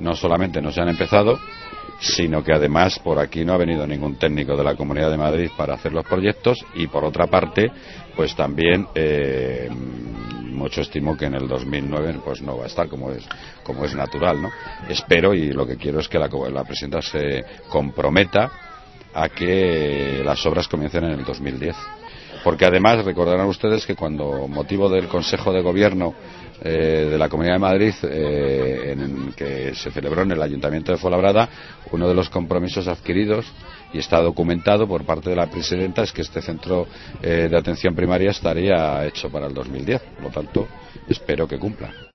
no solamente no se han empezado, sino que además por aquí no ha venido ningún técnico de la Comunidad de Madrid para hacer los proyectos, y por otra parte pues también mucho estimo que en el 2009 pues no va a estar como es natural, ¿no? Espero, y lo que quiero es que la presidenta se comprometa a que las obras comiencen en el 2010, porque además recordarán ustedes que cuando motivo del Consejo de Gobierno de la Comunidad de Madrid que se celebró en el Ayuntamiento de Fuenlabrada, uno de los compromisos adquiridos y está documentado por parte de la presidenta es que este centro de atención primaria estaría hecho para el 2010, por lo tanto espero que cumpla.